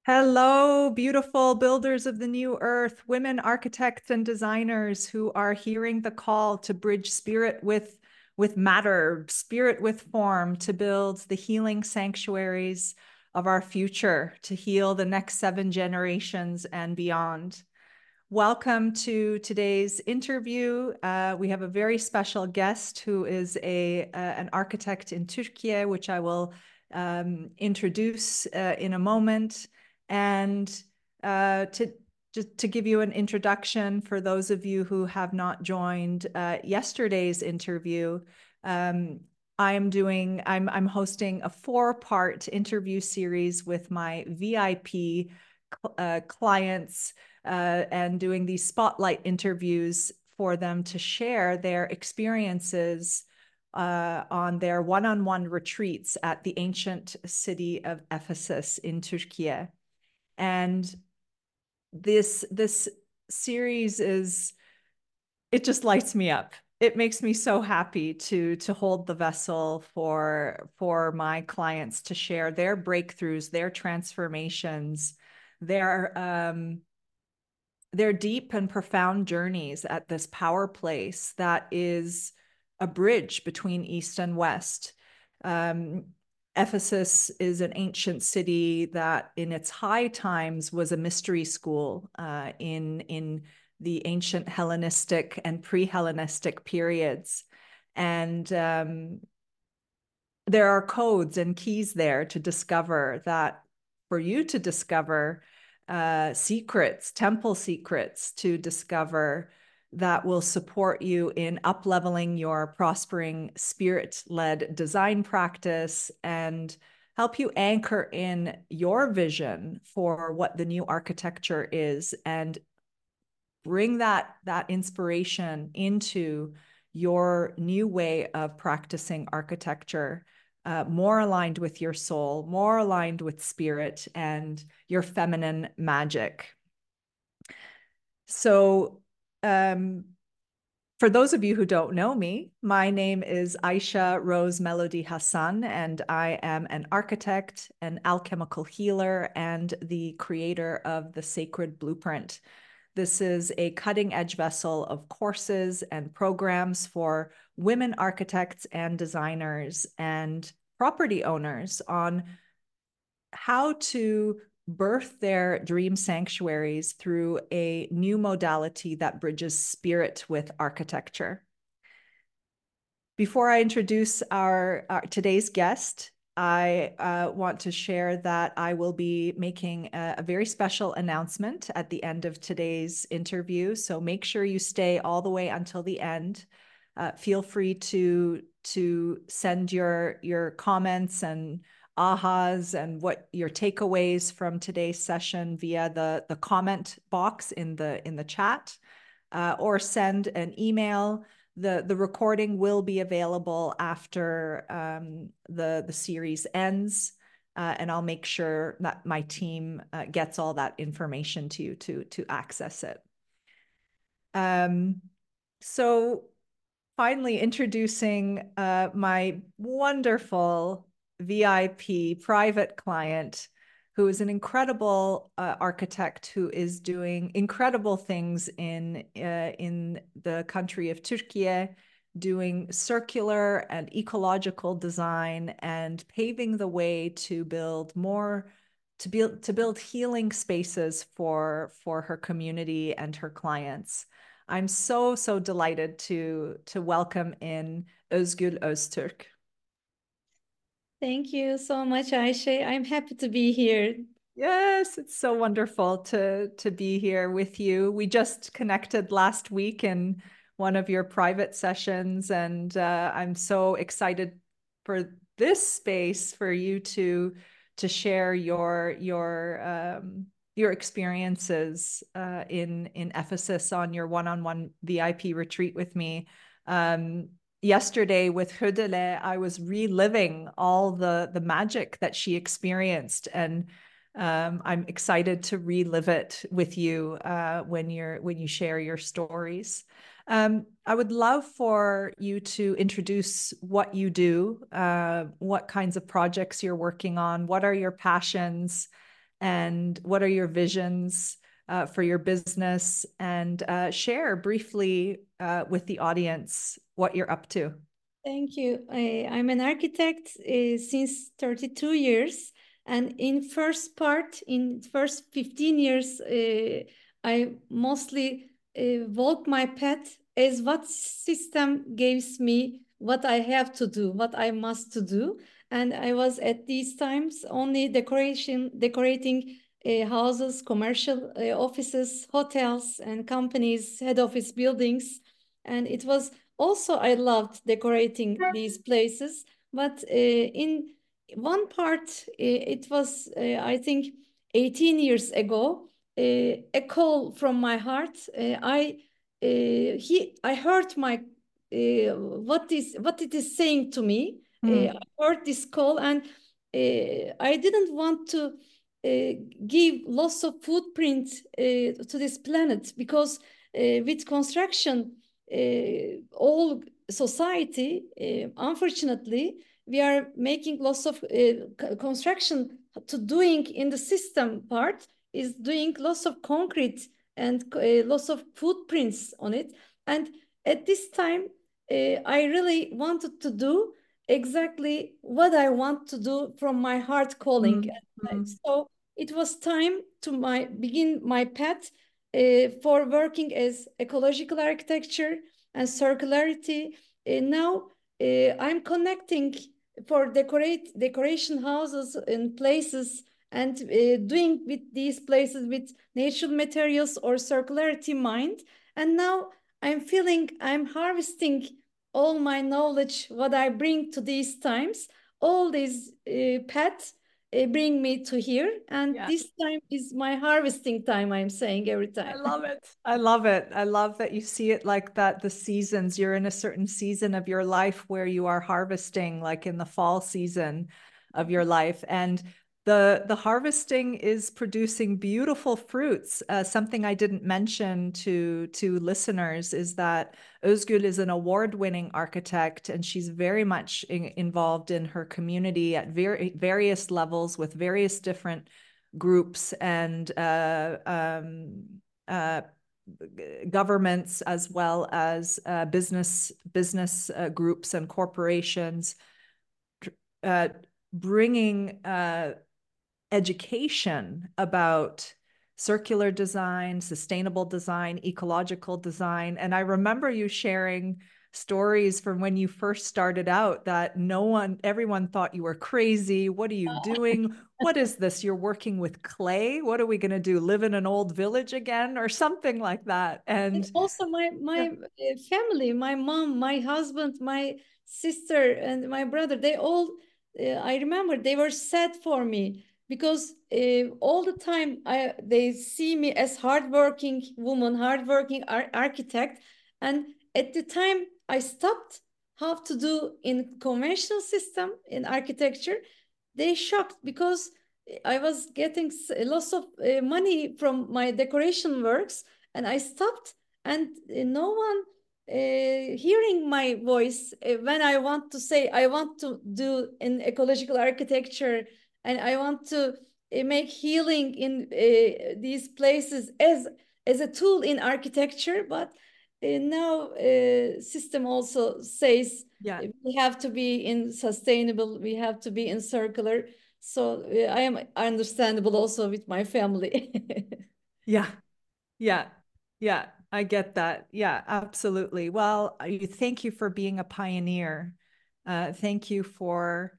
Hello, beautiful builders of the new earth, women architects and designers who are hearing the call to bridge spirit with matter, spirit with form, to build the healing sanctuaries of our future, to heal the next 7 generations and beyond. Welcome to today's interview. We have a very special guest who is an architect in Turkey, which I will introduce in a moment. And to just to give you an introduction for those of you who have not joined yesterday's interview, um, I'm hosting a 4-part interview series with my VIP clients and doing these spotlight interviews for them to share their experiences on their one-on-one retreats at the ancient city of Ephesus in Turkey. And this series it just lights me up. It makes me so happy to hold the vessel for my clients to share their breakthroughs, their transformations, their deep and profound journeys at this power place that is a bridge between East and West. Um, Ephesus is an ancient city that in its high times was a mystery school in the ancient Hellenistic and pre-Hellenistic periods. And there are codes and keys there to discover that, for you to discover secrets, temple secrets to discover that will support you in up-leveling your prospering spirit-led design practice and help you anchor in your vision for what the new architecture is and bring that inspiration into your new way of practicing architecture, more aligned with your soul, more aligned with spirit and your feminine magic. So, for those of you who don't know me, my name is Aisha Rose Melody Hassan, and I am an architect, an alchemical healer, and the creator of the Sacred Blueprint. This is a cutting-edge vessel of courses and programs for women architects and designers and property owners on how to birth their dream sanctuaries through a new modality that bridges spirit with architecture. Before I introduce our today's guest, I want to share that I will be making a very special announcement at the end of today's interview. So make sure you stay all the way until the end. Feel free to send your comments and ahas and what your takeaways from today's session via the comment box in the chat, or send an email. The recording will be available after the series ends, and I'll make sure that my team gets all that information to you to access it. So finally introducing my wonderful VIP private client, who is an incredible architect who is doing incredible things in the country of Turkey, doing circular and ecological design and paving the way to build healing spaces for her community and her clients. I'm so delighted to welcome in Özgül Öztürk. Thank you so much, Aisha. I'm happy to be here. Yes, it's so wonderful to be here with you. We just connected last week in one of your private sessions, and I'm so excited for this space for you to share your experiences in Ephesus on your one-on-one VIP retreat with me. Yesterday with Hüdele, I was reliving all the magic that she experienced, and I'm excited to relive it with you when you share your stories. I would love for you to introduce what you do, what kinds of projects you're working on, what are your passions, and what are your visions for your business, and share briefly with the audience what you're up to. Thank you. I'm an architect since 32 years. And in first 15 years, I mostly walk my path as what system gives me what I have to do, what I must to do. And I was at these times only decorating houses, commercial offices, hotels, and companies, head office buildings. And it was also, I loved decorating these places, but in one part, it was, I think, 18 years ago, a call from my heart. I heard my what it is saying to me. I heard this call, and I didn't want to give lots of footprint to this planet, because with construction, all society, unfortunately, we are making lots of construction to doing in the system part is doing lots of concrete and lots of footprints on it. And at this time, I really wanted to do exactly what I want to do from my heart calling. So it was time to begin my path for working as ecological architecture and circularity. Now I'm connecting for decoration houses and places, and doing with these places with natural materials or circularity mind. And now I'm feeling I'm harvesting all my knowledge, what I bring to these times, all these paths bring me to here. And Yeah. this time is my harvesting time, I'm saying every I time. love it. I love it. I love that you see it like that. The seasons, you're in a certain season of your life where you are harvesting, like in the fall season of your life. And the harvesting is producing beautiful fruits. Something I didn't mention to listeners is that Özgül is an award-winning architect, and she's very much involved in her community at various levels with various different groups and uh, governments, as well as business groups and corporations, bringing education about circular design, sustainable design, ecological design. And I remember you sharing stories from when you first started out that everyone thought you were crazy. What are you doing? What is this? You're working with clay? What are we going to do? Live in an old village again or something like that? And also my family, my mom, my husband, my sister, and my brother, they all, I remember they were sad for me, because all the time they see me as hardworking woman, hardworking architect. And at the time I stopped how to do in conventional system in architecture, they shocked, because I was getting lots of money from my decoration works, and I stopped, and no one hearing my voice when I want to say I want to do in ecological architecture, and I want to make healing in these places as a tool in architecture. But now system also says yeah, we have to be in sustainable, we have to be in circular. So I am understandable also with my family. yeah, yeah, yeah, I get that. Yeah, absolutely. Well, thank you for being a pioneer. Thank you for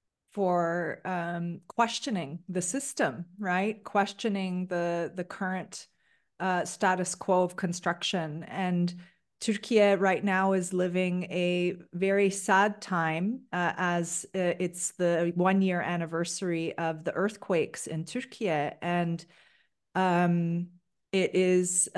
questioning the system, right? Questioning the current status quo of construction. And Turkey right now is living a very sad time as it's the 1 year anniversary of the earthquakes in Turkey. And um, it is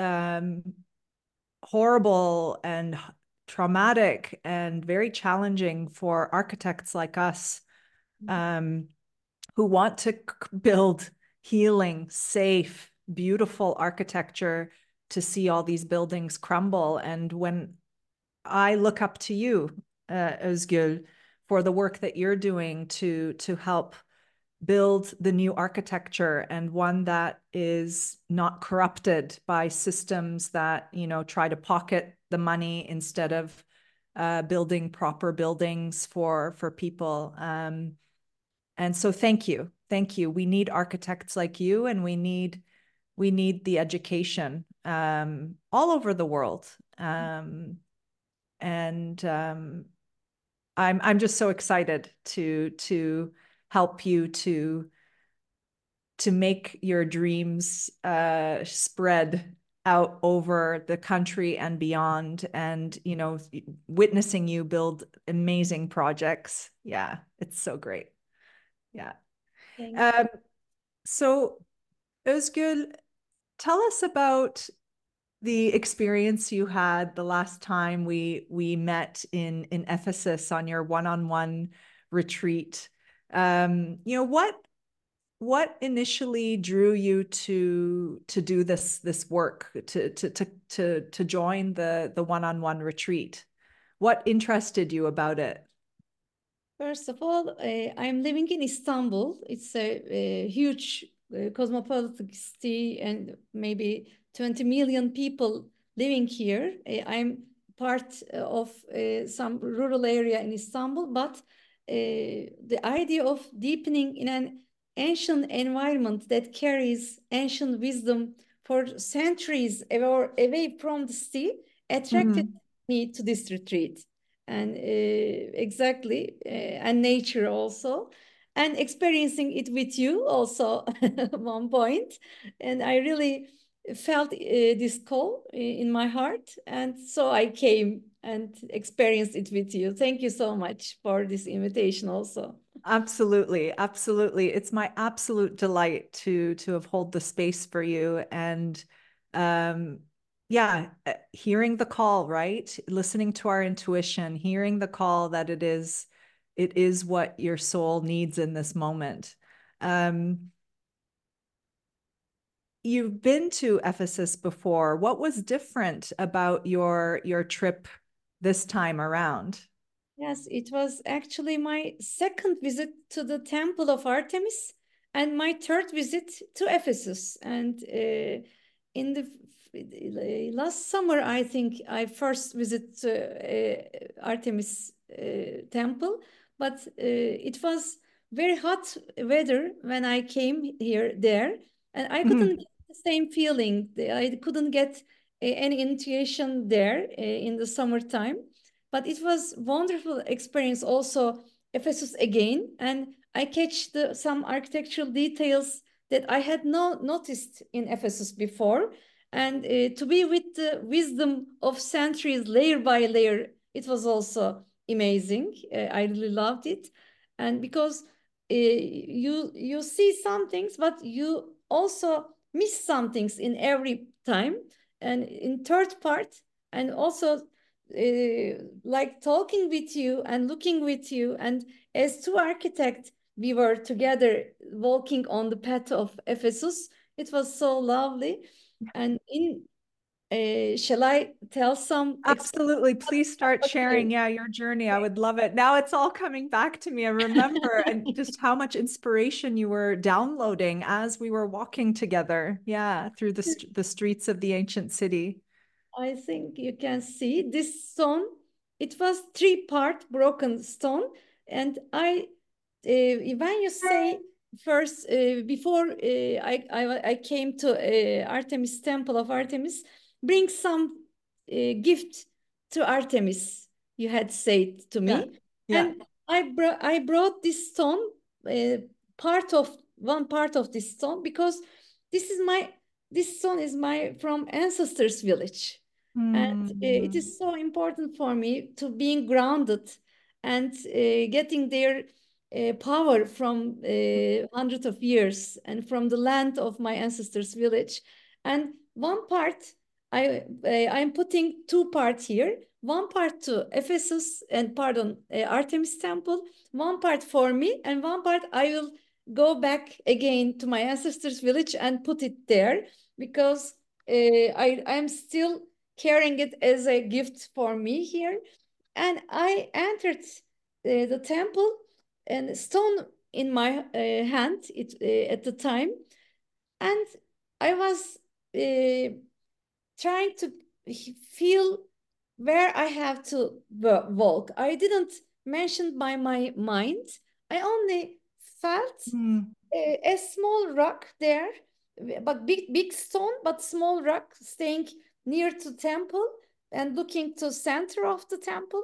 horrible and traumatic and very challenging for architects like us, um, who want to build healing, safe, beautiful architecture, to see all these buildings crumble. And when I look up to you, Özgül, for the work that you're doing to help build the new architecture, and one that is not corrupted by systems that, you know, try to pocket the money instead of building proper buildings for people. And so thank you. Thank you. We need architects like you, and we need the education all over the world. And I'm just so excited to help you to make your dreams spread out over the country and beyond, and, you know, witnessing you build amazing projects. Yeah, it's so great. Yeah. Thank you. Um, so Özgül, tell us about the experience you had the last time we met in Ephesus on your one-on-one retreat. You know, what initially drew you to do this work, to join the one-on-one retreat? What interested you about it? First of all, I'm living in Istanbul. It's a huge cosmopolitan city and maybe 20 million people living here. I'm part of some rural area in Istanbul, but the idea of deepening in an ancient environment that carries ancient wisdom for centuries away from the city attracted Mhm. me to this retreat. And exactly, and nature also, and experiencing it with you also at one point. And I really felt this call in my heart, and so I came and experienced it with you. Thank you so much for this invitation also. Absolutely, absolutely. It's my absolute delight to have hold the space for you, and um yeah, hearing the call, right? Listening to our intuition, hearing the call that it is what your soul needs in this moment. Um you've been to Ephesus before. What was different about your trip this time around? Yes, it was actually my second visit to the Temple of Artemis and my third visit to Ephesus. And in the last summer, I think I first visited Artemis Temple, but it was very hot weather when I came here there, and I couldn't Mhm. get the same feeling. I couldn't get any intuition there in the summertime, but it was wonderful experience also Ephesus again, and I catch some architectural details that I had not noticed in Ephesus before, and to be with the wisdom of centuries layer by layer, it was also amazing. I really loved it, and because you see some things, but you also miss some things in every time, and in third part, and also like talking with you and looking with you, and as two architects we were together walking on the path of Ephesus. It was so lovely. And in shall I tell some Absolutely. Please start sharing, okay. yeah, your journey. I would love it. Now it's all coming back to me. I remember and just how much inspiration you were downloading as we were walking together. Yeah, through the streets of the ancient city. I think you can see this stone. It was three-part broken stone, and when you say first before I came to Artemis Temple of Artemis, bring some gift to Artemis. You had said to Yeah. me, Yeah. and I brought this stone, uh, part of one part of this stone, because this is my this stone is my from ancestors village, and it Mm. is so important for me to being grounded and getting their power from hundreds of years and from the land of my ancestors village. And one part I'm putting two parts here, one part to Ephesus and pardon Artemis temple, one part for me, and one part I will go back again to my ancestors village and put it there, because I'm still carrying it as a gift for me here. And I entered the temple, and stone in my hand at the time, and I was trying to feel where I have to walk. I didn't mention by my mind. I only felt Mm. a small rock there, but big stone, but small rock staying near to temple and looking to center of the temple.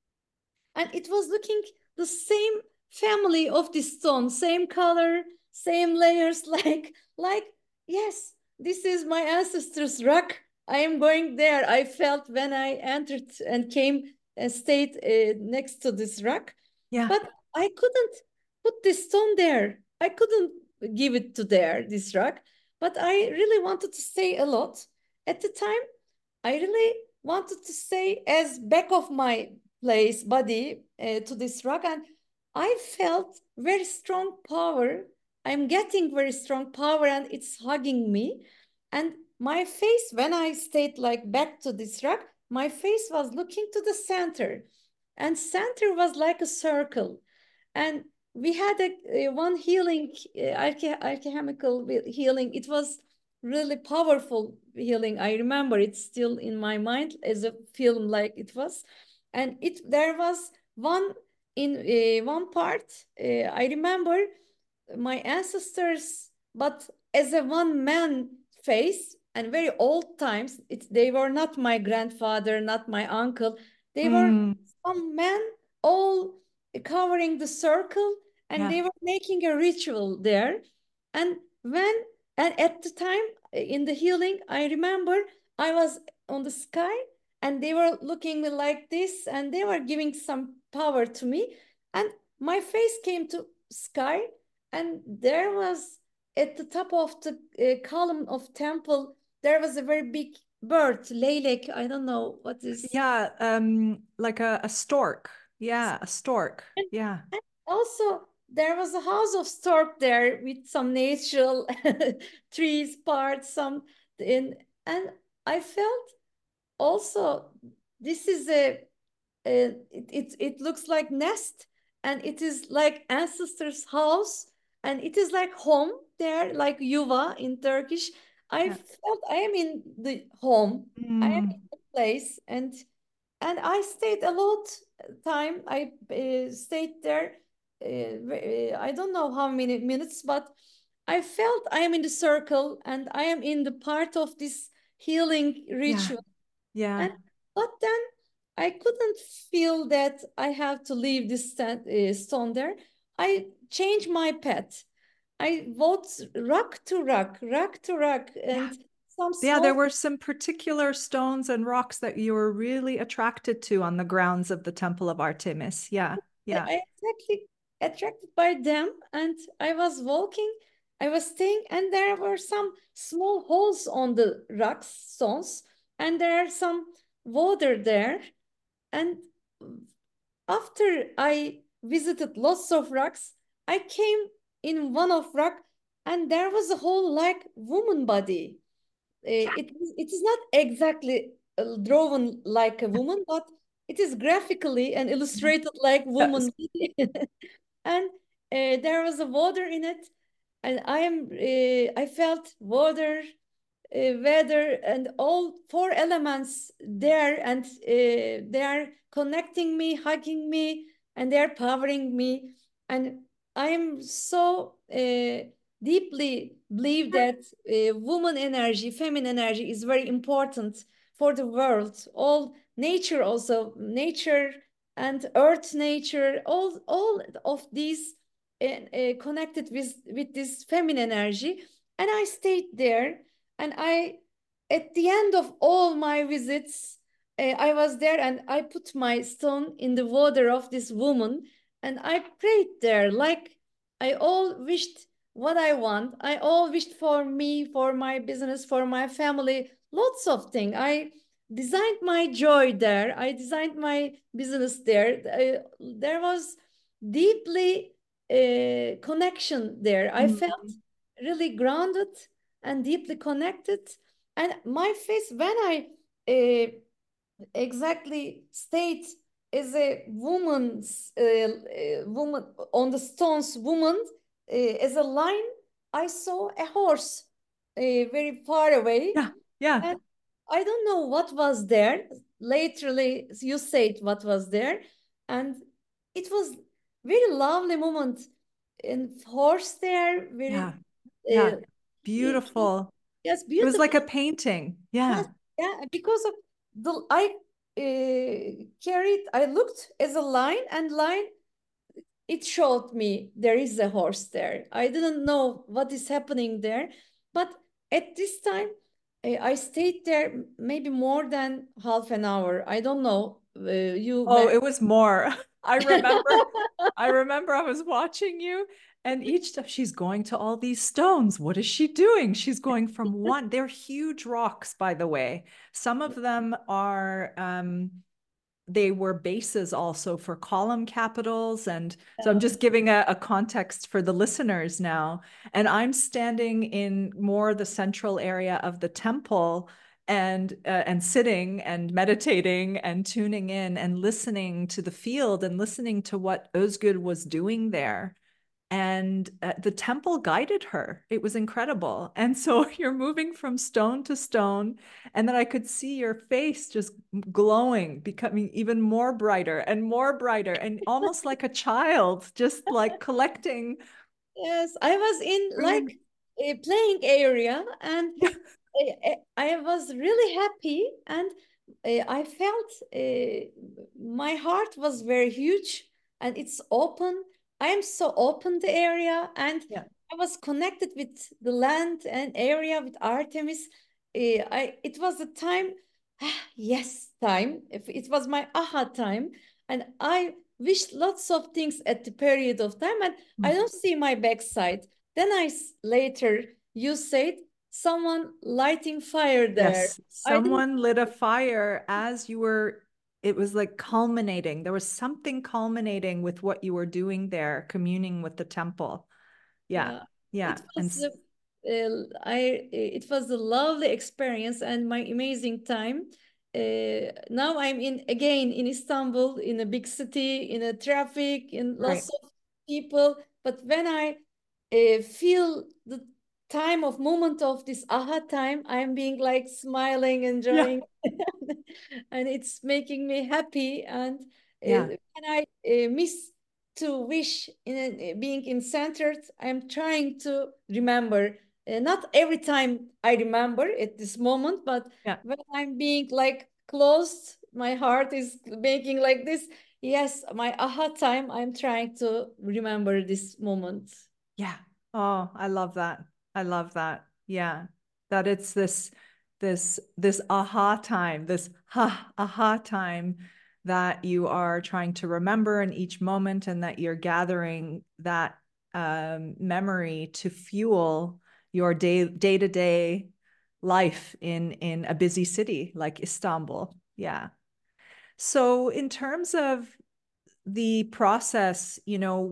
And it was looking the same family of the stone, same color, same layers, like yes, this is my ancestors' rock. I am going there. I felt when I entered and came and stayed next to this rock, Yeah. but I couldn't put this stone there. I couldn't give it to there, this rock. But I really wanted to stay a lot. At the time, I really wanted to stay as back of my place, body to this rock. And I felt very strong power. I'm getting very strong power and it's hugging me. And my face, when I stayed like back to this rock, my face was looking to the center. And center was like a circle. And we had a one healing, alchemical healing. It was really powerful healing. I remember it's still in my mind as a film like it was. And there was one in one part, I remember my ancestors, but as a one man face and very old times, they were not my grandfather, not my uncle. They were Mm. some men all covering the circle and Yeah. they were making a ritual there. And when and at the time in the healing, I remember I was on the sky and they were looking me like this and they were giving some power to me. And my face came to sky and there was at the top of the column of temple, there was a very big bird, leylek. I don't know what is. Yeah. Like a stork. Yeah, a stork. And Yeah. also, there was a house of stork there with some natural trees, parts, some in, and I felt also this is it looks like nest and it is like ancestors' house and it is like home there, like yuva in Turkish. I Yeah. felt I am in the home, I am in Mm. the place, and I stayed a lot time. I stayed there. I don't know how many minutes, but I felt I am in the circle and I am in the part of this healing Yeah. ritual. Yeah. And but then I couldn't feel that I have to leave this stone there. I changed my path. I walked rock to rock, rock to rock, Yeah. and some Yeah, there small. were some particular stones and rocks that you were really attracted to on the grounds of the Temple of Artemis. Yeah. Yeah. I exactly attracted by them, and I was walking. I was staying, and there were some small holes on the rocks, stones, and there are some water there. And after I visited lots of rocks, I came in one of rock, and there was a whole like woman body. It is not exactly drawn like a woman, but it is graphically and illustrated like Yes. woman. And there was a water in it, and I felt water, weather, and all four elements there, and they are connecting me, hugging me, and they are powering me. And I am so deeply believe that woman energy, feminine energy is very important for the world. All nature, also nature and earth, nature, all of these connected with this feminine energy. And I stayed there and at the end of all my visits, I was there and I put my stone in the water of this woman and I prayed there. Like I all wished what I want. I all wished for me, for my business, for my family, lots of things. I designed my joy there. I designed my business there. There was deeply connection there. I Mm. felt really grounded and deeply connected. And my face, when I exactly stayed as a woman's woman on the stones, woman as a line. I saw a horse very far away, Yeah, yeah, and I don't know what was there. Laterally, you said what was there, and it was very lovely moment. And horse there, yeah, very yeah. cute. Beautiful. Yes, It was like beautiful. a painting. Yeah. Yes, yeah, because of the I carried, I looked as a line, and line it showed me there is a horse there. I didn't know what is happening there, but at this time, I stayed there maybe more than half an hour. I don't know. You Oh, met. it was more. I remember I was watching you, and each step she's going to all these stones. What is she doing? She's going from one, they're huge rocks, by the way. Some of them are they were bases also for column capitals. And so I'm just giving a context for the listeners now. And I'm standing in more the central area of the temple and sitting and meditating and tuning in and listening to the field and listening to what Özgür was doing there. And the temple guided her. It was incredible. And so you're moving from stone to stone. And then I could see your face just glowing, becoming even more brighter, and almost like a child, just like collecting. Yes, I was in Bringing, like a playing area, and yeah, I was really happy, and I felt my heart was very huge, and it's open. I am so open the area, and yeah, I was connected with the land and area with Artemis. It was the time, yes, time. If it was my aha time, and I wished lots of things at the period of time, and I don't see my backside. Then later you said someone lighting fire there. yes. I didn't. Someone lit a fire as you were, it was like culminating. There was something culminating with what you were doing there, communing with the temple. Yeah, Yeah, yeah. it was it was a lovely experience and my amazing time. Now I'm in again in Istanbul, in a big city, in a traffic, in Right. lots of people. But when I feel the time of moment of this aha time, I'm being like smiling, Yeah, enjoying, and it's making me happy. And yeah, when I miss to wish in being in centered, I'm trying to remember. Not every time I remember at this moment, but yeah. when I'm being like closed, my heart is making like this. Yes, my aha time, I'm trying to remember this moment. Yeah. Oh, I love that. I love that. Yeah. That it's this aha time, this aha time that you are trying to remember in each moment, and that you're gathering that memory to fuel your day-to-day life in a busy city like Istanbul. Yeah. So in terms of the process,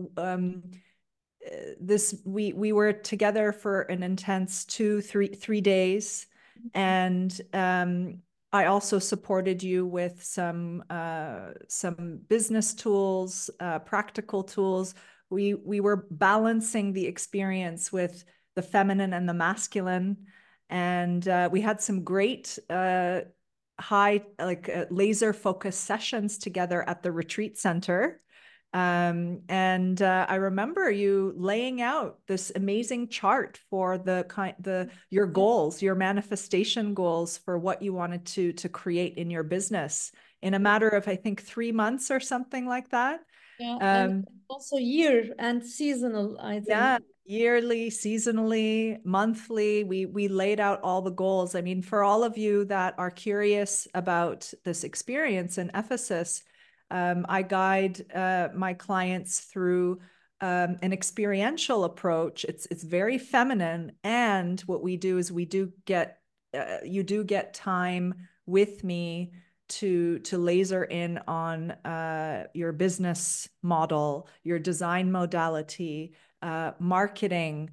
this we were together for an intense three days, and I also supported you with some business tools, practical tools. We were balancing the experience with the feminine and the masculine, and we had some great high laser focus sessions together at the retreat center. And I remember you laying out this amazing chart for the your goals, your manifestation goals for what you wanted to create in your business in a matter of, I think, 3 months or something like that. Yeah, and Um, also year and seasonal, I think. yeah, yearly, seasonally, monthly, we laid out all the goals. I mean, for all of you that are curious about this experience in Ephesus, I guide my clients through an experiential approach. It's very feminine, and what we do is we do get you do get time with me to laser in on your business model, your design modality, marketing,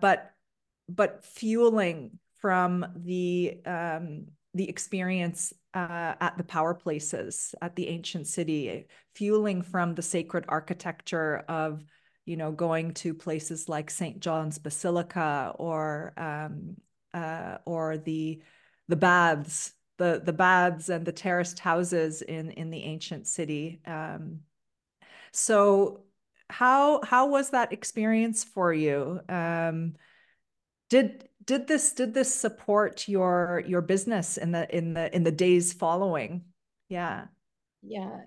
but fueling from the experience at the power places at the ancient city, fueling from the sacred architecture of, going to places like St. John's Basilica or the baths, the baths and the terraced houses in the ancient city. So how was that experience for you? Did this support your business in the days following? Yeah. Yeah.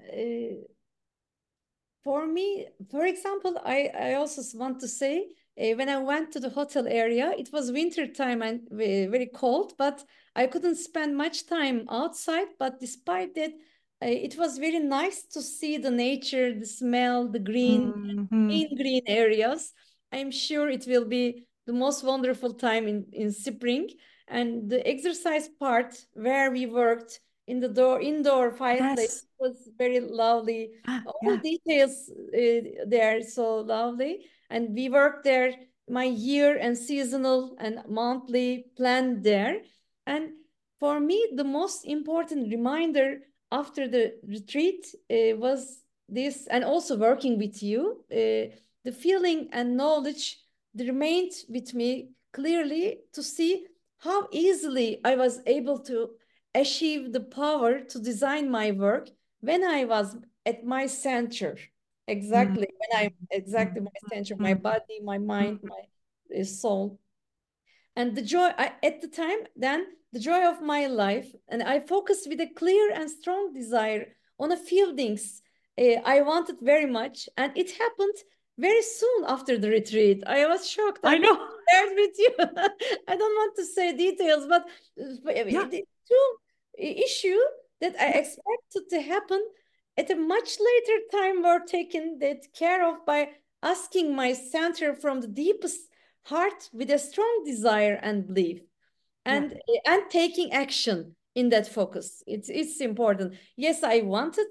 For me, for example, I also want to say when I went to the hotel area, it was winter time and very cold, but I couldn't spend much time outside. But despite that, it was very nice to see the nature, the smell, the Mhm. green areas. I'm sure it will be the most wonderful time in spring. And the exercise part where we worked in the indoor fireplace Yes. was very lovely. Yeah. All Yeah. details there so lovely. And we worked there my year and seasonal and monthly plan there. And for me, the most important reminder after the retreat was this, and also working with you, the feeling and knowledge that remained with me clearly to see how easily I was able to achieve the power to design my work when I was at my center. Mm, Exactly, when I'm mm, exactly my center, my mm, body, my mm. mind, my soul. And the joy at the time, then the joy of my life, and I focused with a clear and strong desire on a few things I wanted very much, and it happened very soon after the retreat. I was shocked I and know. shared with you. I don't want to say details, but Yeah. the two issue that I Yeah. expected to happen at a much later time were taken that care of by asking my center from the deepest heart with a strong desire and belief, Yeah. and taking action in that focus. It's important. Yes, I wanted,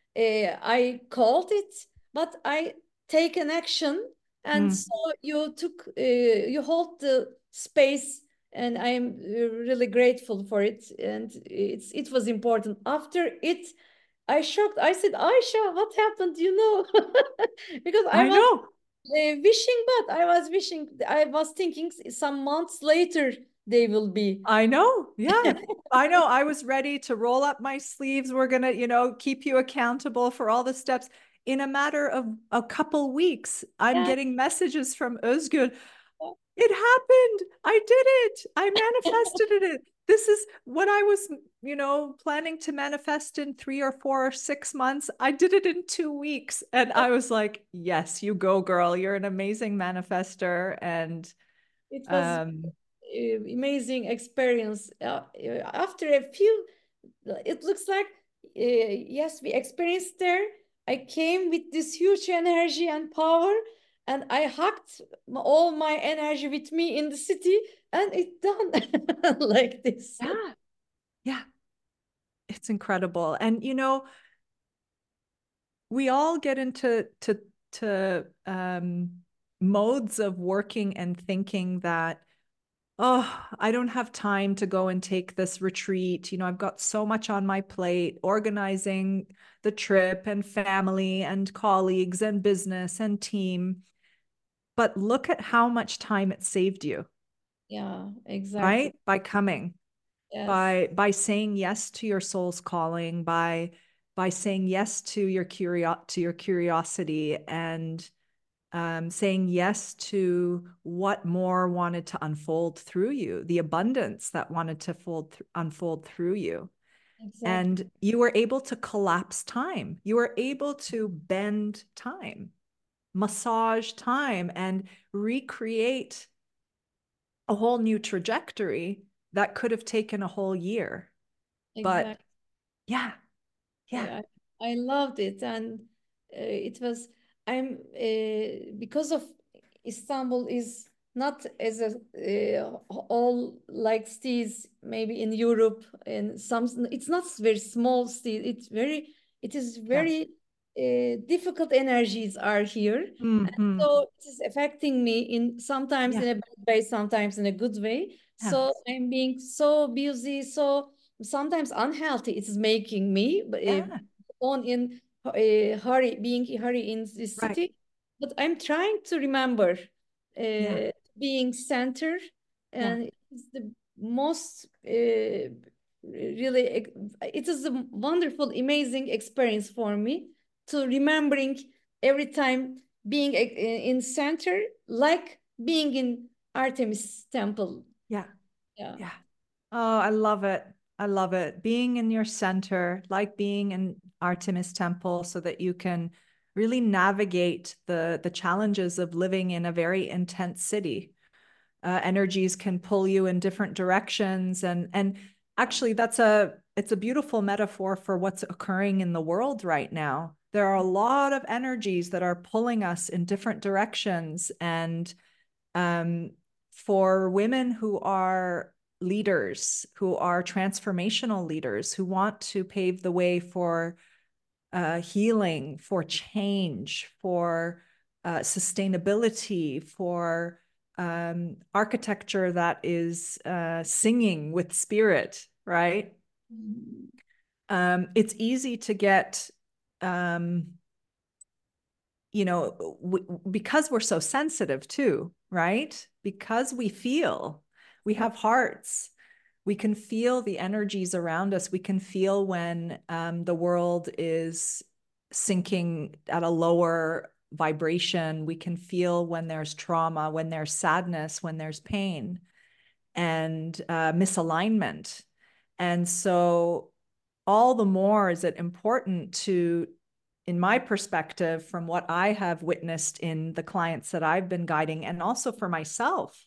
I called it, but I take an action, and Mm. so you hold the space, and I'm really grateful for it. And it was important. After it, I shocked. I said, Aisha, what happened? Because I I was know. wishing, but I was thinking some months later they will be. I know. Yeah. I know. I was ready to roll up my sleeves. We're going to, keep you accountable for all the steps. In a matter of a couple weeks, I'm Yeah. getting messages from Özgür. It happened. I did it. I manifested it. This is what I was, planning to manifest in 3 or 4 or 6 months. I did it in 2 weeks. And I was like, yes, you go, girl. You're an amazing manifester. And It was um, amazing experience. After a few, it looks like yes, we experienced there. I came with this huge energy and power, and I hugged all my energy with me in the city, and it done like this. yeah, yeah, it's incredible. And, we all get into modes of working and thinking that, oh, I don't have time to go and take this retreat. I've got so much on my plate, organizing the trip and family and colleagues and business and team. But look at how much time it saved you, Yeah, exactly. right? By coming, Yes, by saying yes to your soul's calling, by saying yes to your curiosity, and saying yes to what more wanted to unfold through you, the abundance that wanted to unfold through you. exactly. And you were able to collapse time. You were able to bend time, massage time, and recreate a whole new trajectory that could have taken a whole year. But Exactly. yeah, yeah, I loved it, and it was I'm because of Istanbul is not as a all like cities maybe in Europe, and some it's not very small city. It is yeah. very difficult energies are here, and Mm-hmm. so it is affecting me in sometimes Yeah, in a bad way, sometimes in a good way. yeah. So I'm being so busy, so sometimes unhealthy it's making me Yeah. on in being hurry in this Right. city. But I'm trying to remember Yeah. being centered, Yeah. and it's the most really it is a wonderful, amazing experience for me to remembering every time being in center, like being in Artemis temple. Yeah. Yeah. Yeah. Oh, I love it. I love it. Being in your center, like being in Artemis Temple, so that you can really navigate the challenges of living in a very intense city. Energies can pull you in different directions, and actually, it's a beautiful metaphor for what's occurring in the world right now. There are a lot of energies that are pulling us in different directions, and um, for women who are leaders, who are transformational leaders, who want to pave the way for healing, for change, for sustainability, for architecture that is singing with spirit, right? It's easy to get um, because we're so sensitive too, right? Because we have hearts, we can feel the energies around us. We can feel when the world is sinking at a lower vibration. We can feel when there's trauma, when there's sadness, when there's pain and misalignment. And so, all the more is it important to, in my perspective, from what I have witnessed in the clients that I've been guiding, and also for myself,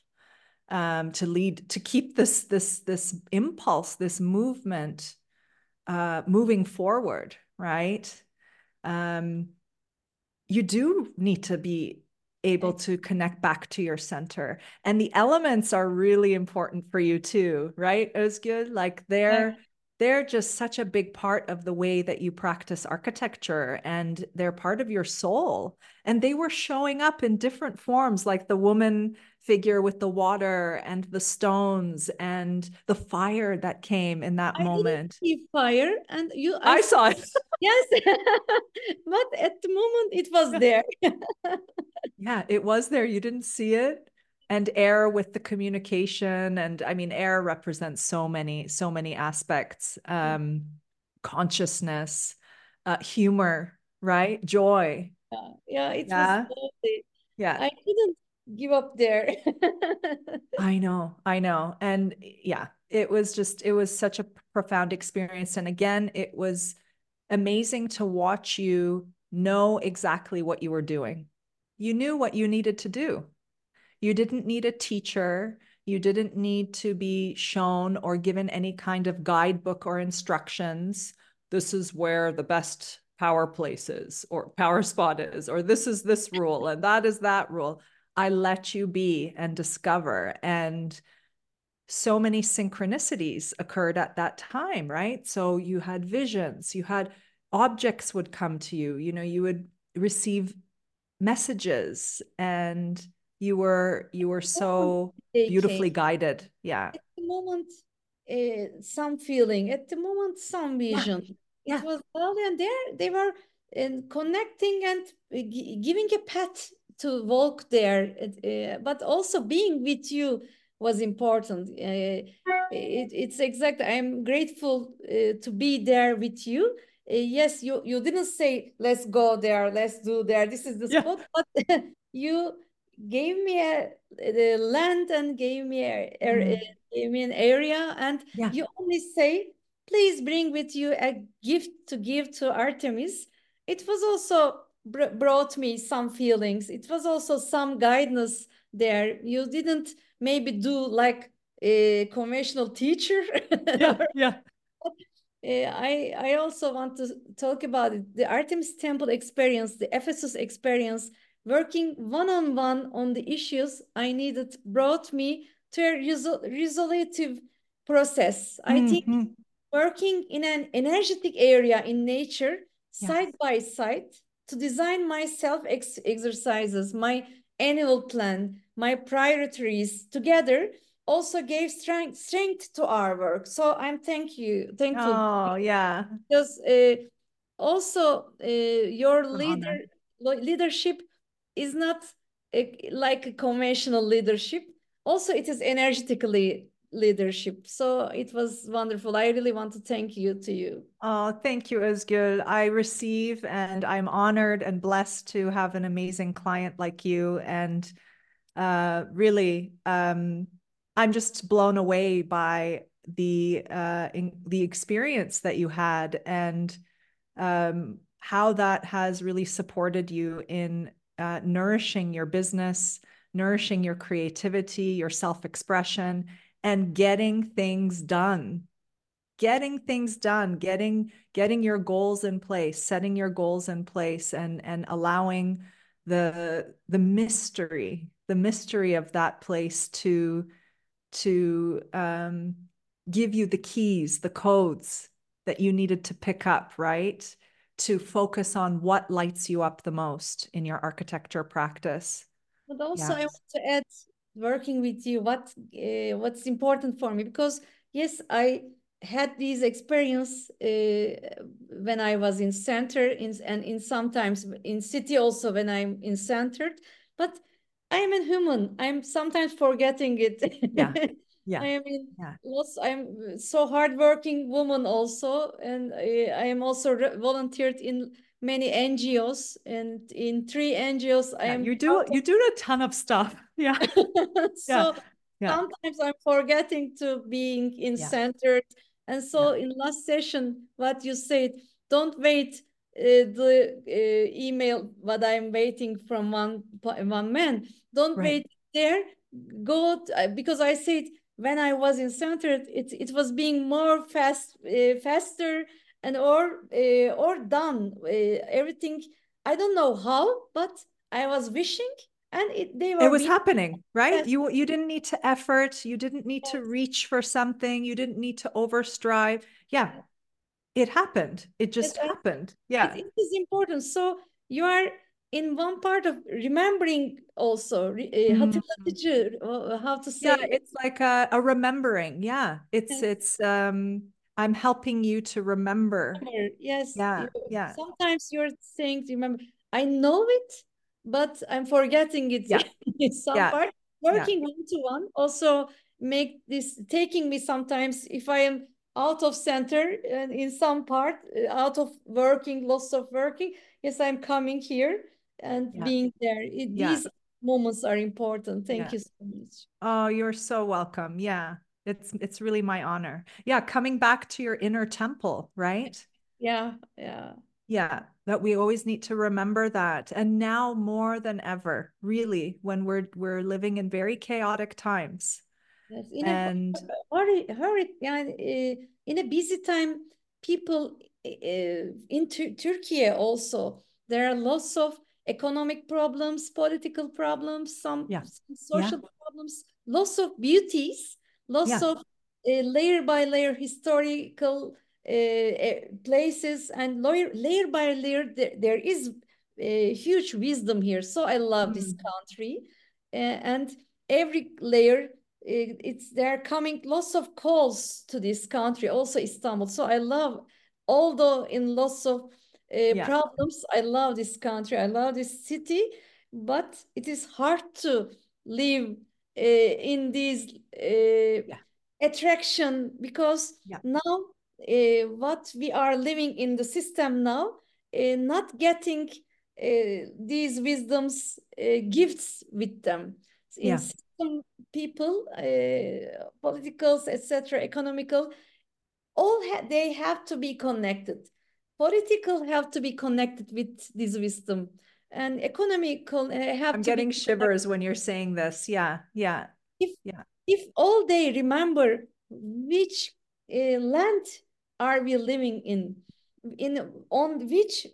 to keep this impulse, this movement, moving forward, right? Um, you do need to be able to connect back to your center. And the elements are really important for you too, right? Özgür? Like they're just such a big part of the way that you practice architecture, and they're part of your soul. And they were showing up in different forms, like the woman figure with the water and the stones and the fire that came in that I didn't moment. see fire, and I I saw, saw it. yes, but at the moment it was there. Yeah, it was there. You didn't see it. And air with the communication. And I mean, air represents so many aspects. Consciousness, humor, right? Joy. Yeah, it was Yeah. lovely. Yeah. I couldn't give up there. I know. I know. And yeah, it was such a profound experience. And again, it was amazing to watch you know exactly what you were doing. You knew what you needed to do. You didn't need a teacher. You didn't need to be shown or given any kind of guidebook or instructions. This is where the best power place is, or power spot is, or this is this rule, and that is that rule. I let you be and discover. And so many synchronicities occurred at that time, right? So you had visions, you had objects would come to you, you would receive messages, and you were so They came. beautifully guided. Yeah. At the moment, some feeling. At the moment, some Yeah. vision. It Yeah. was lovely, and there they were connecting and giving a path to walk there. But also being with you was important. It's exact. I'm grateful to be there with you. Yes, you didn't say let's go there, let's do there. This is the Yeah. spot, but you gave me the land and gave me an area, and Yeah. you only say, please bring with you a gift to give to Artemis. It was also brought me some feelings. It was also some guidance there. You didn't maybe do like a conventional teacher. Yeah. Yeah. I also want to talk about it. The Artemis Temple experience, the Ephesus experience, working one-on-one on the issues I needed brought me to a resolutive process. I think Mm-hmm. working in an energetic area in nature, Yes. side by side, to design my self exercises, my annual plan, my priorities together, also gave strength to our work. So I'm thankful Oh, yeah. because also your An honor. leadership is not like a conventional leadership. Also, it is energetically leadership. So it was wonderful. I really want to thank you to you. Oh, thank you, Özgül. I receive and I'm honored and blessed to have an amazing client like you. And really, I'm just blown away by the experience that you had and how that has really supported you in nourishing your business, nourishing your creativity, your self-expression, and getting your goals in place, setting your goals in place, and allowing the mystery of that place to give you the keys, the codes that you needed to pick up, right? To focus on what lights you up the most in your architecture practice. But also, I Yes. want to add, working with you, what's important for me, because yes, I had these experience when I was in center, and in sometimes in city also when I'm in center. But I am a human. I'm sometimes forgetting it. Yeah. Yeah. I am in Yeah. lots. I'm so hardworking woman also, and I am also volunteered in many NGOs, and in 3 NGOs I Yeah. am You do a ton of stuff. Yeah. Yeah. so Yeah. sometimes I'm forgetting to being in Yeah. centered. And Yeah. so in last session, what you said, don't wait the email what I'm waiting from one man. Don't Right. wait there. Go because I said when I was in centered, it was being more faster and or done everything. I don't know how, but I was wishing and they It were was being happening, right? fast. You didn't need to effort, you didn't need to reach for something, you didn't need to overstrive. Yeah, it happened. It Yes, just happened. Yeah. it is important. So you are in one part of remembering also, Mm. hatırlatıcı, how to Yeah, say, it's like a remembering. Yeah. yes, I'm helping you to remember. remember, yes. Yeah. Yeah. Sometimes you're saying, remember, I know it, but I'm forgetting it Yeah. in some Yeah. part. Yeah. Working one to one also make this taking me sometimes if I am out of center and in some part out of working, lots of working. Yes, I'm coming here and Yeah. being there. Yeah. These moments are important. Thank Yeah. you so much. Oh, you're so welcome. Yeah. It's really my honor. Yeah, coming back to your inner temple, right? Yeah, yeah. Yeah, that we always need to remember that. And now more than ever, really, when we're living in very chaotic times. Yes, in a And hurry, yani, in a busy time, people in Turkey also, there are lots of economic problems, political problems, yeah, some yeah, social problems, lots of beauties, lots yeah, of layer by layer historical places, and layer by layer, there is huge wisdom here. So I love this mm, country, and every layer it's they're coming lots of calls to this country, also Istanbul. So I love, although in lots of yeah, problems, I love this country, I love this city, but it is hard to live in these yeah, attraction, because yeah, now what we are living in the system now, not getting these wisdoms gifts with them in yeah. system. People, politicals, etc., economical, all they have to be connected. Political have to be connected with this wisdom, and economical have I'm to be getting connected. shivers when you're saying this. Yeah, yeah, If yeah, all they remember which land are we living in on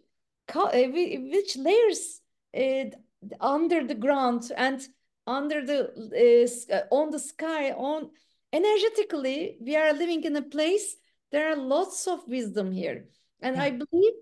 which layers uh, under the ground and under the on the sky, on energetically we are living in a place, there are lots of wisdom here, and yeah, I believe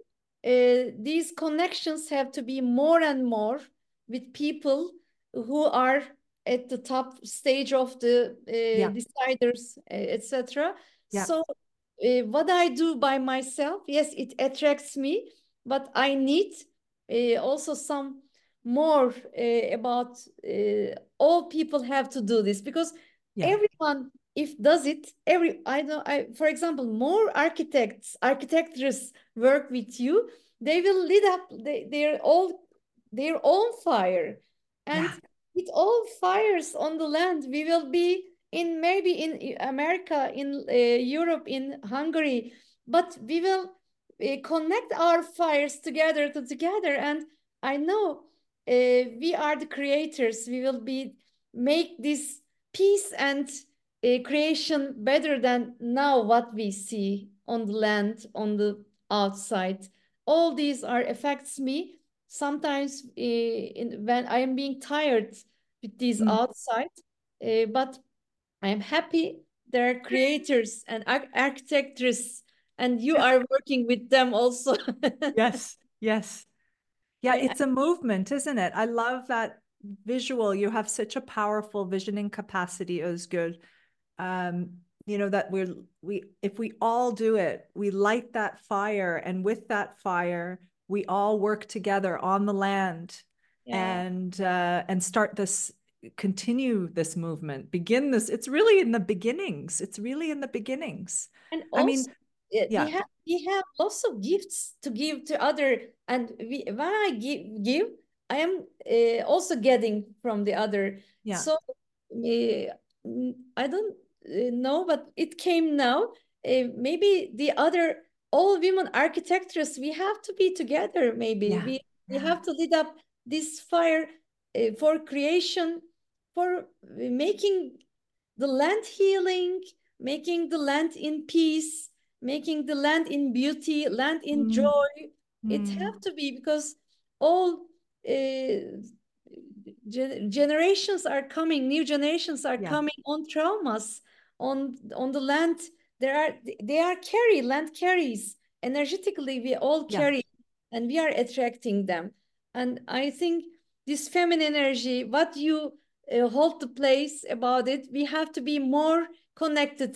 these connections have to be more and more with people who are at the top stage of the Yeah. deciders, etc. Yeah. So what I do by myself, yes, it attracts me, but I need also some more about all people have to do this, because Yeah. everyone if does it, every I know I for example, more architects work with you, they will lead up their own fire, and Yeah. with all fires on the land, we will be in maybe in America, in Europe, in Hungary, but we will connect our fires together. And I know we are the creators. We will be make this peace and creation better than now what we see on the land, on the outside. All these are affects me sometimes when I am being tired with these Mm. outside, but I am happy there are creators and architects, and you Yeah. are working with them also. Yes. Yes. Yeah, I, it's a movement, isn't it? I love that visual. You have such a powerful visioning capacity, Özgür. You know, that we if we all do it, we light that fire, and with that fire, we all work together on the land yeah, and start this, continue this movement, begin this. It's really in the beginnings. It's really in the beginnings. and I also mean, we yeah, have lots of gifts to give to other, and when I give, I am also getting from the other. yeah, So I don't know, but it came now. Maybe the other all women architects, we have to be together. Maybe yeah, we yeah, have to lead up this fire for creation, for making the land healing, making the land in peace, making the land in beauty, land in mm, joy. It have mm, to be, because all generations are coming, new generations are yeah, coming on traumas, on the land. They are carry land carries energetically. We all yeah. carry, and we are attracting them. And I think this feminine energy, what you hold the place about it, we have to be more connected.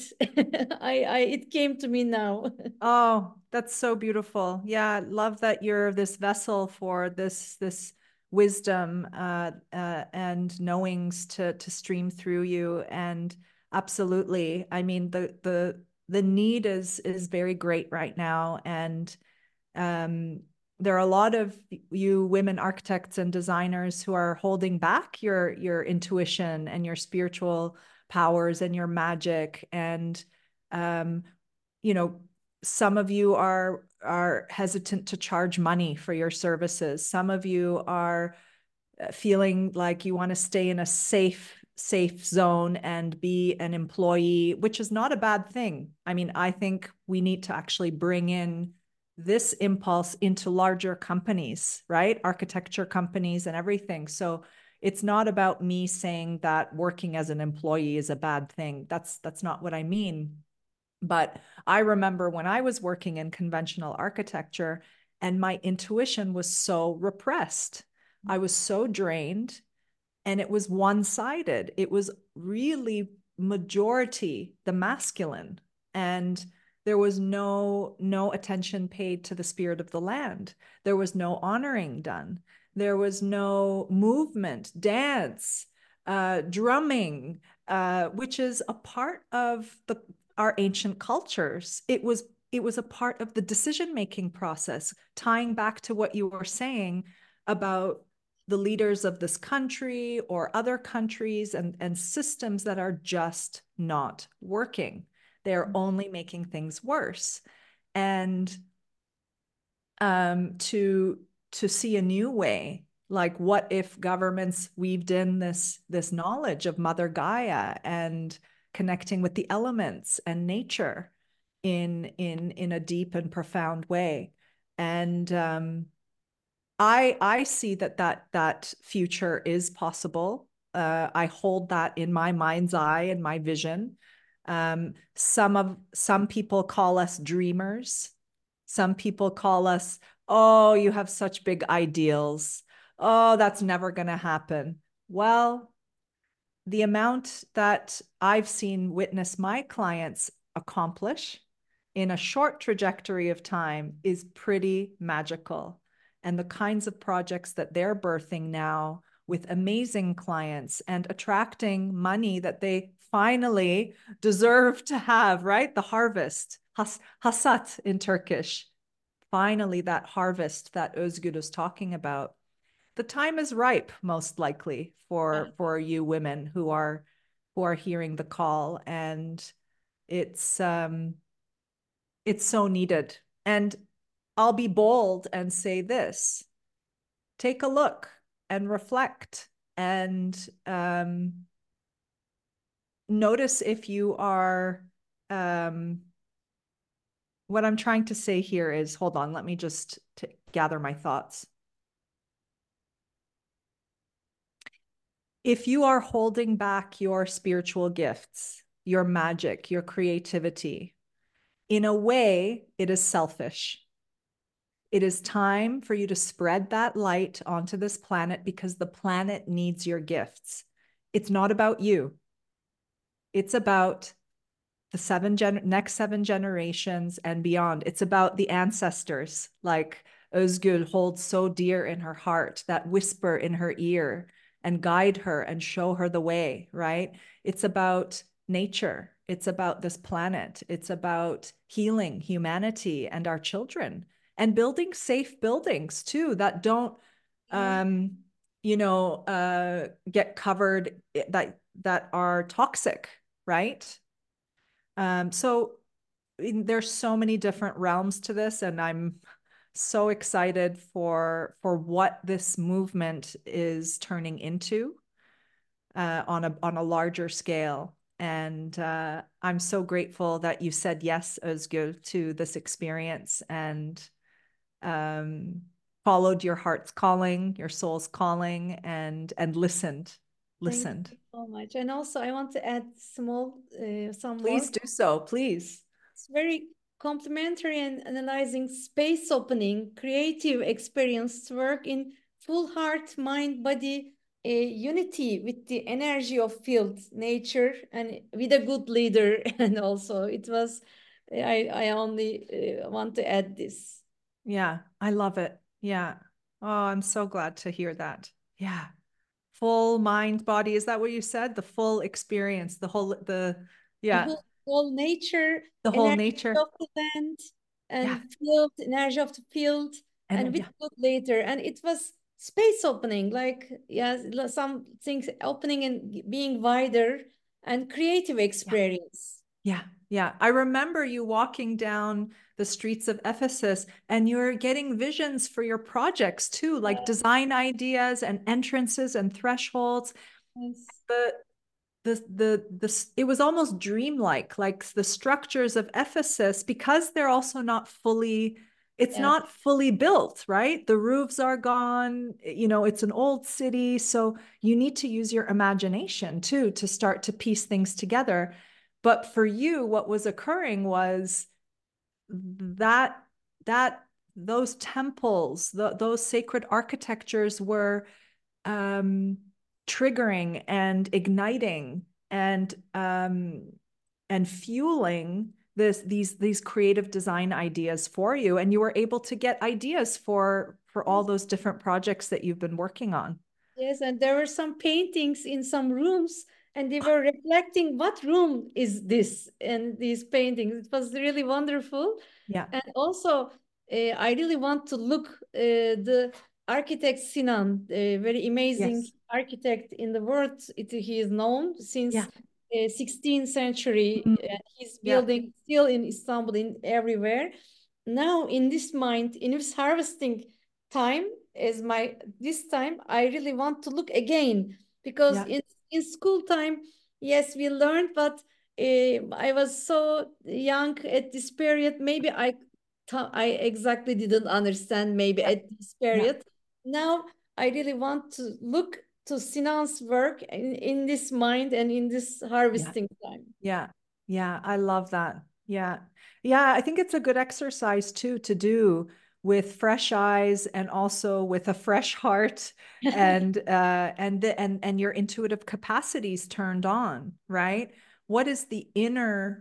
It came to me now. Oh, that's so beautiful. Yeah, love that you're this vessel for this wisdom and knowings to stream through you. And absolutely, I mean the need is very great right now, and um, there are a lot of you women architects and designers who are holding back your intuition and your spiritual powers and your magic and um, you know, some of you are hesitant to charge money for your services. Some of you are feeling like you want to stay in a safe zone and be an employee, which is not a bad thing. I mean, I think we need to actually bring in this impulse into larger companies, right? Architecture companies and everything. So it's not about me saying that working as an employee is a bad thing. That's not what I mean. But I remember when I was working in conventional architecture and my intuition was so repressed. I was so drained and it was one-sided. It was really majority the masculine, and there was no attention paid to the spirit of the land. There was no honoring done. There was no movement, dance, drumming, which is a part of our ancient cultures. It was a part of the decision-making process, tying back to what you were saying about the leaders of this country or other countries and systems that are just not working. They're only making things worse. And to see a new way, like what if governments weaved in this knowledge of Mother Gaia and connecting with the elements and nature in a deep and profound way. And I see that future is possible. I hold that in my mind's eye and my vision. Some people call us dreamers. Some people call us, oh, you have such big ideals. Oh, that's never going to happen. Well, the amount that I've seen witness my clients accomplish in a short trajectory of time is pretty magical. And the kinds of projects that they're birthing now with amazing clients and attracting money that they finally deserve to have, right? The harvest, hasat in Turkish. Finally, that harvest that Özgür is talking about. The time is ripe, most likely, for you women who are hearing the call, and it's it's so needed. And I'll be bold and say this: take a look and reflect and notice if you are what I'm trying to say here is, hold on, let me just gather my thoughts. If you are holding back your spiritual gifts, your magic, your creativity, in a way, it is selfish. It is time for you to spread that light onto this planet because the planet needs your gifts. It's not about you. It's about the next 7 generations and beyond. It's about the ancestors, like Özgül holds so dear in her heart, that whisper in her ear and guide her and show her the way, right? It's about nature. It's about this planet. It's about healing humanity and our children and building safe buildings too that don't, get covered, that are toxic, right? So there's so many different realms to this, and I'm so excited for what this movement is turning into on a larger scale. And I'm so grateful that you said yes, Özgür, to this experience and followed your heart's calling, your soul's calling, and listened. Thank Listened. you so much. And also, I want to add some more. Please do so, please. It's very complementary and analyzing space opening, creative experience work in full heart, mind, body, unity with the energy of field, nature, and with a good leader. And also, it was, I only want to add this. Yeah, I love it. Yeah. Oh, I'm so glad to hear that. Yeah. Full mind, body. Is that what you said? The full experience, The yeah, whole nature, the whole energy nature. of the land, Yeah. and field, energy of the field, And and with yeah, good later. And it was space opening, like yeah, some things opening and being wider and creative yeah, experience. yeah, yeah. I remember you walking down the streets of Ephesus and you're getting visions for your projects too, like design ideas and entrances and thresholds. Yes. The it was almost dreamlike, like the structures of Ephesus, because they're also not fully, it's Yes. not fully built, right? The roofs are gone, it's an old city, so you need to use your imagination too to start to piece things together. But for you, what was occurring was that that those temples, those sacred architectures were um, triggering and igniting and fueling these creative design ideas for you, and you were able to get ideas for all those different projects that you've been working on. Yes, and there were some paintings in some rooms, and they were reflecting what room is this and these paintings. It was really wonderful. Yeah. And also, I really want to look the architect Sinan, a very amazing Yes. architect in the world. He is known since Yeah. 16th century. Mm. He's Yeah. building still in Istanbul, in everywhere. Now, in this mind, in this harvesting time, is my this time I really want to look again, because Yeah. in school time, yes, we learned, but I was so young at this period. Maybe I exactly didn't understand maybe Yeah. at this Yeah. period. Now I really want to look to Sinan's work in this mind and in this Yeah. harvesting time. Yeah. Yeah. I love that. Yeah. Yeah. I think it's a good exercise too to do with fresh eyes and also with a fresh heart and your intuitive capacities turned on, right? What is the inner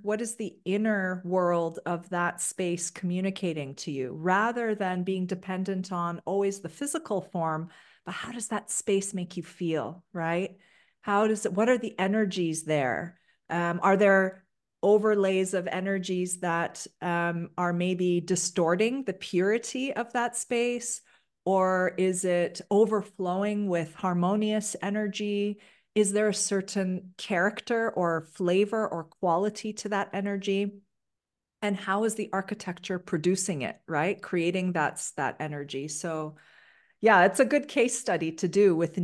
world of that space communicating to you, rather than being dependent on always the physical form? But how does that space make you feel, right? What are the energies there? Are there overlays of energies that are maybe distorting the purity of that space? Or is it overflowing with harmonious energy? Is there a certain character or flavor or quality to that energy? And how is the architecture producing it, right? Creating that energy. So yeah, it's a good case study to do with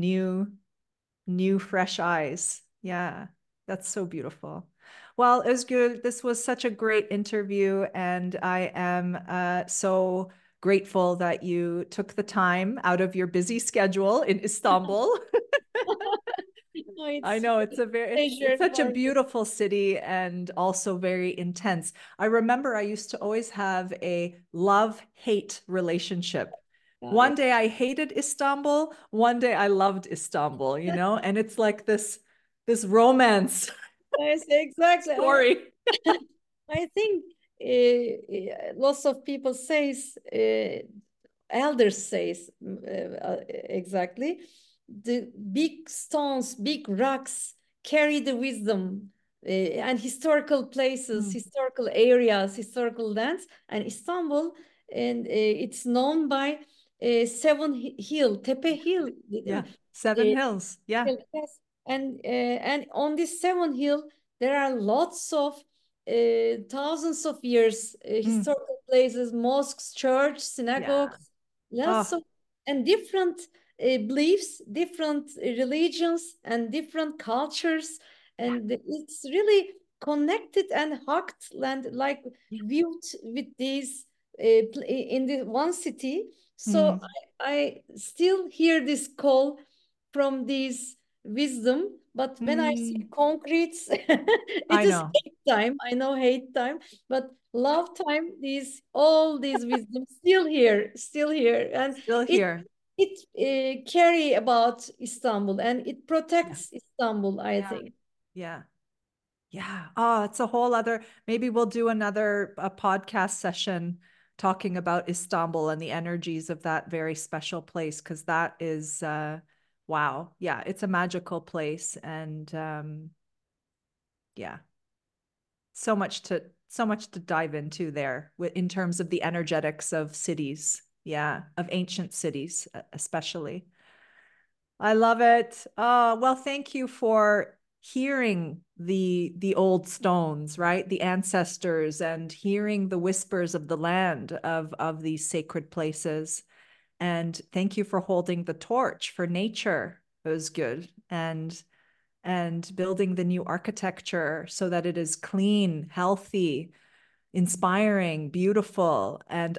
new fresh eyes. Yeah, that's so beautiful. Well, it was good. This was such a great interview, and I am so grateful that you took the time out of your busy schedule in Istanbul. No, I it's know pleasure it's such a for me. beautiful city and also very intense. I remember I used to always have a love-hate relationship. One day I hated Istanbul, one day I loved Istanbul, and it's like this romance Yes, exactly. story. I think lots of people says, elders says exactly, the big stones, big rocks carry the wisdom, and historical places, Mm, historical areas, historical lands, and Istanbul, and it's known by Seven Hill, Tepe Hill. yeah, Seven Hills. Yeah. Yes, and on this Seven Hill, there are lots of thousands of years Mm, historical places, mosques, church, yeah. synagogues, lots Oh, of and different beliefs, different religions, and different cultures, and it's really connected and hooked and like yeah. viewed with these in the one city. So Mm, I still hear this call from this wisdom. But when I see mm, concretes, it I is know. hate time. I know hate time, but love time. These all these wisdom still here, and Still it here. carry about Istanbul and it Yeah. protects Istanbul, I Yeah. think. Yeah. Yeah. Oh, it's a whole other, maybe we'll do another a podcast session talking about Istanbul and the energies of that very special place, because that is wow. Yeah, it's a magical place. And yeah, so much to dive into there in terms of the energetics of cities. Yeah, of ancient cities, especially. I love it. Well, thank you for hearing the old stones, right? The ancestors, and hearing the whispers of the land of these sacred places. And thank you for holding the torch for nature. It was good. And building the new architecture so that it is clean, healthy, inspiring, beautiful, and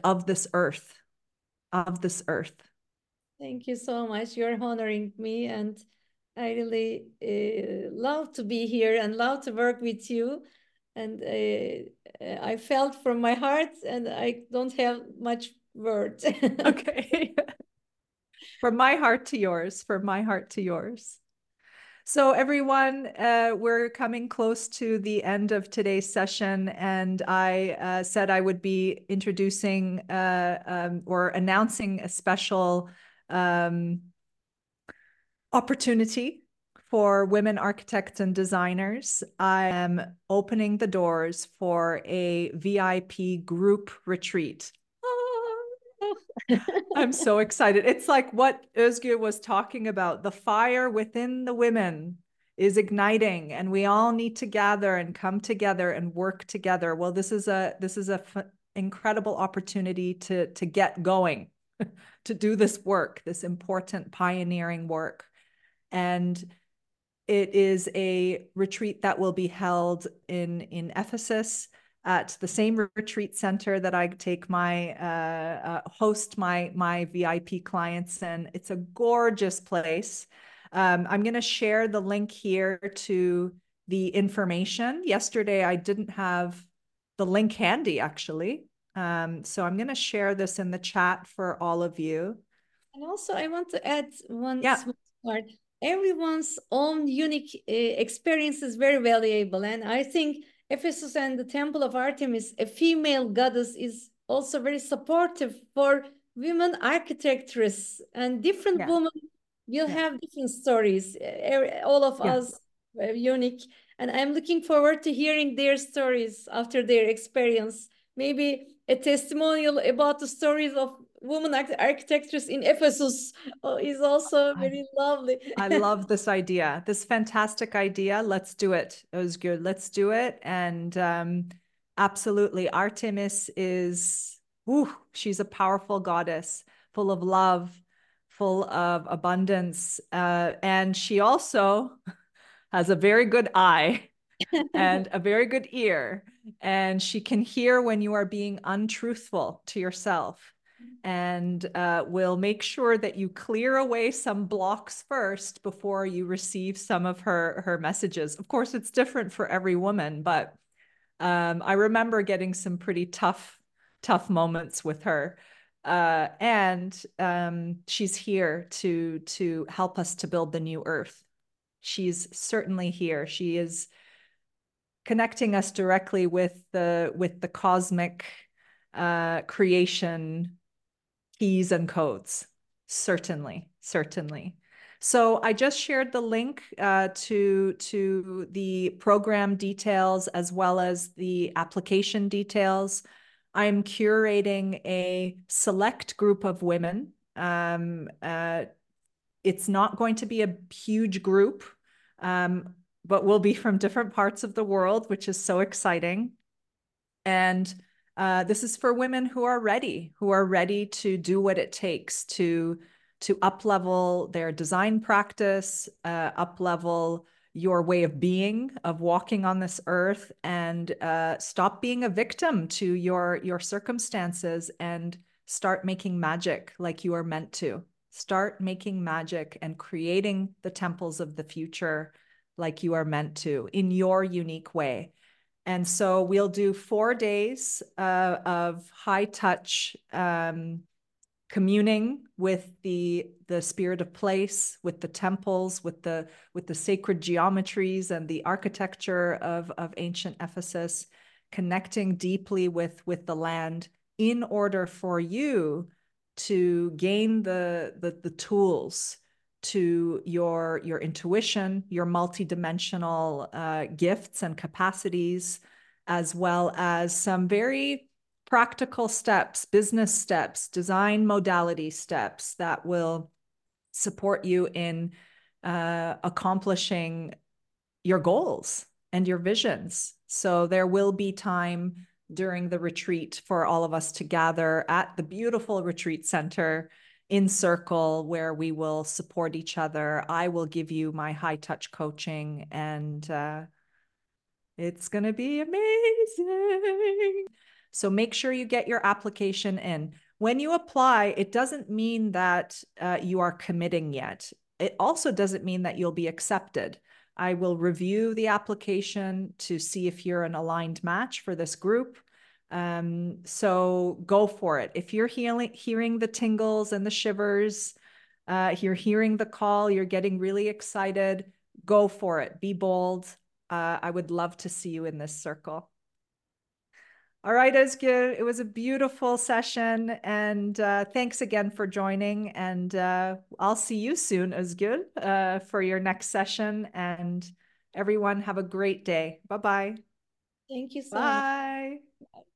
of this earth. Thank you so much. You're honoring me, and I really love to be here and love to work with you. And I felt from my heart, and I don't have much words. Okay. From my heart to yours, from my heart to yours. So, everyone, we're coming close to the end of today's session, and I said I would be introducing or announcing a special um, opportunity for women architects and designers. I am opening the doors for a VIP group retreat. I'm so excited. It's like what Özgür was talking about. The fire within the women is igniting, and we all need to gather and come together and work together. Well, this is a incredible opportunity to get going, to do this work, this important pioneering work. And it is a retreat that will be held in Ephesus at the same retreat center that I take my host my VIP clients in. It's a gorgeous place. I'm going to share the link here to the information. Yesterday, I didn't have the link handy, actually. So I'm going to share this in the chat for all of you. And also, I want to add one Yeah. small part. Everyone's own unique experience is very valuable. And I think Ephesus and the Temple of Artemis, a female goddess, is also very supportive for women architectures. And different Yeah. women will Yeah. have different stories. All of Yeah. us are unique. And I'm looking forward to hearing their stories after their experience. Maybe a testimonial about the stories of women architectures in Ephesus is also very lovely. I love this idea, this fantastic idea. Let's do it. It was good. Let's do it. And absolutely, Artemis is, she's a powerful goddess, full of love, full of abundance. And she also has a very good eye and a very good ear. And she can hear when you are being untruthful to yourself, and will make sure that you clear away some blocks first before you receive some of her messages. Of course, it's different for every woman, but I remember getting some pretty tough moments with her. And she's here to help us to build the new earth. She's certainly here. She is connecting us directly with the cosmic creation keys and codes. Certainly, certainly. So I just shared the link to the program details as well as the application details. I'm curating a select group of women. It's not going to be a huge group, but we'll be from different parts of the world, which is so exciting. And this is for women who are ready to do what it takes to up level their design practice, up level your way of being, of walking on this earth, and stop being a victim to your circumstances and start making magic like you are meant to. Start making magic and creating the temples of the future like you are meant to in your unique way. And so we'll do 4 days of high touch communing with the spirit of place, with the temples, with the sacred geometries and the architecture of ancient Ephesus, connecting deeply with the land in order for you to gain the tools to your intuition, your multidimensional gifts and capacities, as well as some very practical steps, business steps, design modality steps that will support you in accomplishing your goals and your visions. So there will be time during the retreat for all of us to gather at the beautiful retreat center in circle where we will support each other. I will give you my high touch coaching, and it's going to be amazing. So make sure you get your application in. When you apply, it doesn't mean that you are committing yet. It also doesn't mean that you'll be accepted. I will review the application to see if you're an aligned match for this group. So go for it. If you're hearing the tingles and the shivers, you're hearing the call, you're getting really excited, go for it. Be bold. I would love to see you in this circle. All right, Özgür, it was a beautiful session, and thanks again for joining. And I'll see you soon, Özgür, for your next session. And everyone, have a great day. Bye-bye. Thank you so much. Bye.